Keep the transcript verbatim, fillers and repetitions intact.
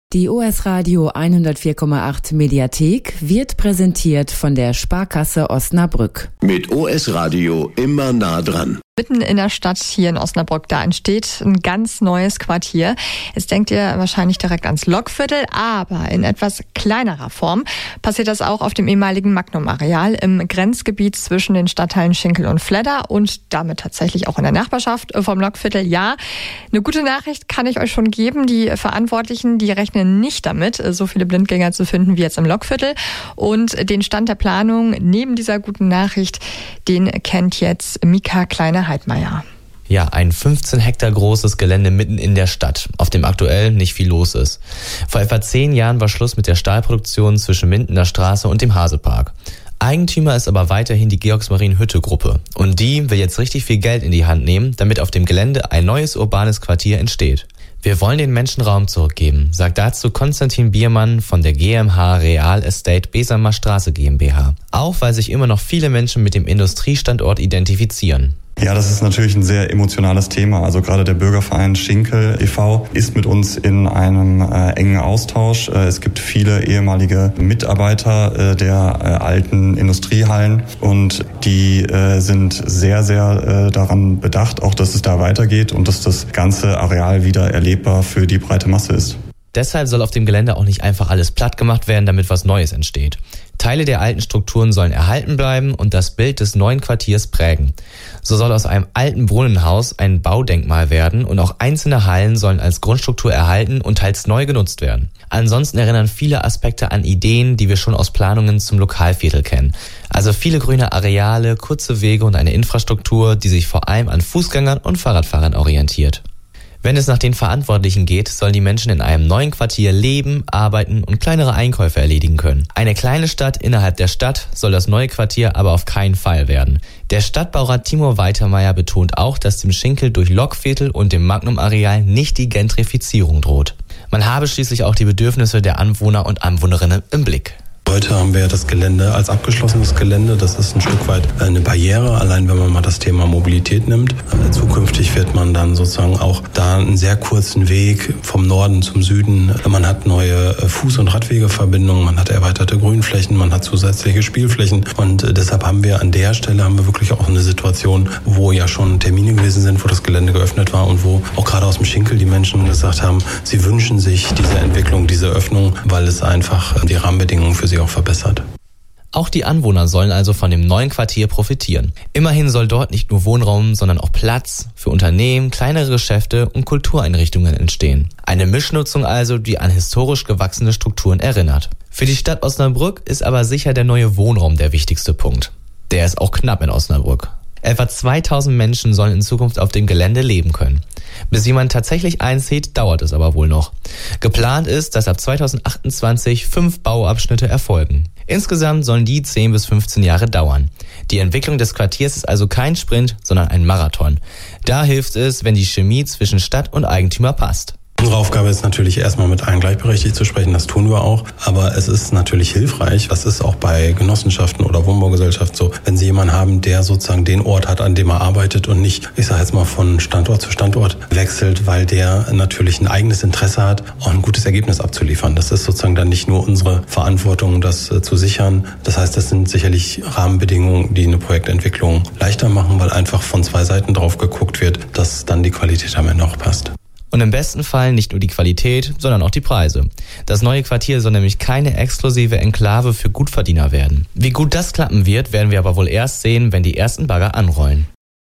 Die O S Radio hundertvier Komma acht Mediathek wird präsentiert von der Sparkasse Osnabrück. Mit O S Radio immer nah dran. Mitten in der Stadt hier in Osnabrück, da entsteht ein ganz neues Quartier. Jetzt denkt ihr wahrscheinlich direkt ans Lokviertel, aber in etwas kleinerer Form passiert das auch auf dem ehemaligen Magnum-Areal im Grenzgebiet zwischen den Stadtteilen Schinkel und Fledder und damit tatsächlich auch in der Nachbarschaft vom Lokviertel. Ja, eine gute Nachricht kann ich euch schon geben. Die Verantwortlichen, die rechnen nicht damit, so viele Blindgänger zu finden wie jetzt im Lokviertel. Und den Stand der Planung neben dieser guten Nachricht, den kennt jetzt Mika Kleine Heidmeier. Ja, ein fünfzehn Hektar großes Gelände mitten in der Stadt, auf dem aktuell nicht viel los ist. Vor etwa zehn Jahren war Schluss mit der Stahlproduktion zwischen Mindener Straße und dem Hasepark. Eigentümer ist aber weiterhin die Georgsmarienhütte-Gruppe. Und die will jetzt richtig viel Geld in die Hand nehmen, damit auf dem Gelände ein neues urbanes Quartier entsteht. Wir wollen den Menschen Raum zurückgeben, sagt dazu Konstantin Biermann von der G M H Real Estate Besamer Straße GmbH. Auch weil sich immer noch viele Menschen mit dem Industriestandort identifizieren. Ja, das ist natürlich ein sehr emotionales Thema. Also gerade der Bürgerverein Schinkel e V ist mit uns in einem äh, engen Austausch. Äh, es gibt viele ehemalige Mitarbeiter äh, der äh, alten Industriehallen und die äh, sind sehr, sehr äh, daran bedacht, auch dass es da weitergeht und dass das ganze Areal wieder erlebbar für die breite Masse ist. Deshalb soll auf dem Gelände auch nicht einfach alles platt gemacht werden, damit was Neues entsteht. Teile der alten Strukturen sollen erhalten bleiben und das Bild des neuen Quartiers prägen. So soll aus einem alten Brunnenhaus ein Baudenkmal werden und auch einzelne Hallen sollen als Grundstruktur erhalten und teils neu genutzt werden. Ansonsten erinnern viele Aspekte an Ideen, die wir schon aus Planungen zum Lokalviertel kennen. Also viele grüne Areale, kurze Wege und eine Infrastruktur, die sich vor allem an Fußgängern und Fahrradfahrern orientiert. Wenn es nach den Verantwortlichen geht, sollen die Menschen in einem neuen Quartier leben, arbeiten und kleinere Einkäufe erledigen können. Eine kleine Stadt innerhalb der Stadt soll das neue Quartier aber auf keinen Fall werden. Der Stadtbaurat Timur Weitermeier betont auch, dass dem Schinkel durch Lokviertel und dem Magnum-Areal nicht die Gentrifizierung droht. Man habe schließlich auch die Bedürfnisse der Anwohner und Anwohnerinnen im Blick. Heute haben wir das Gelände als abgeschlossenes Gelände. Das ist ein Stück weit eine Barriere, allein wenn man mal das Thema Mobilität nimmt. Zukünftig wird man dann sozusagen auch da einen sehr kurzen Weg vom Norden zum Süden. Man hat neue Fuß- und Radwegeverbindungen, man hat erweiterte Grünflächen, man hat zusätzliche Spielflächen. Und deshalb haben wir an der Stelle haben wir wirklich auch eine Situation, wo ja schon Termine gewesen sind, wo das Gelände geöffnet war und wo auch gerade aus dem Schinkel die Menschen gesagt haben, sie wünschen sich diese Entwicklung, diese Öffnung, weil es einfach die Rahmenbedingungen für sie auch verbessert. Auch die Anwohner sollen also von dem neuen Quartier profitieren. Immerhin soll dort nicht nur Wohnraum, sondern auch Platz für Unternehmen, kleinere Geschäfte und Kultureinrichtungen entstehen. Eine Mischnutzung also, die an historisch gewachsene Strukturen erinnert. Für die Stadt Osnabrück ist aber sicher der neue Wohnraum der wichtigste Punkt. Der ist auch knapp in Osnabrück. Etwa zweitausend Menschen sollen in Zukunft auf dem Gelände leben können. Bis jemand tatsächlich einzieht, dauert es aber wohl noch. Geplant ist, dass ab zweitausendachtundzwanzig fünf Bauabschnitte erfolgen. Insgesamt sollen die zehn bis fünfzehn Jahre dauern. Die Entwicklung des Quartiers ist also kein Sprint, sondern ein Marathon. Da hilft es, wenn die Chemie zwischen Stadt und Eigentümer passt. Unsere Aufgabe ist natürlich erstmal mit allen gleichberechtigt zu sprechen, das tun wir auch, aber es ist natürlich hilfreich, das ist auch bei Genossenschaften oder Wohnbaugesellschaften so, wenn Sie jemanden haben, der sozusagen den Ort hat, an dem er arbeitet und nicht, ich sage jetzt mal, von Standort zu Standort wechselt, weil der natürlich ein eigenes Interesse hat, auch ein gutes Ergebnis abzuliefern. Das ist sozusagen dann nicht nur unsere Verantwortung, das äh, zu sichern. Das heißt, das sind sicherlich Rahmenbedingungen, die eine Projektentwicklung leichter machen, weil einfach von zwei Seiten drauf geguckt wird, dass dann die Qualität am Ende auch passt. Und im besten Fall nicht nur die Qualität, sondern auch die Preise. Das neue Quartier soll nämlich keine exklusive Enklave für Gutverdiener werden. Wie gut das klappen wird, werden wir aber wohl erst sehen, wenn die ersten Bagger anrollen.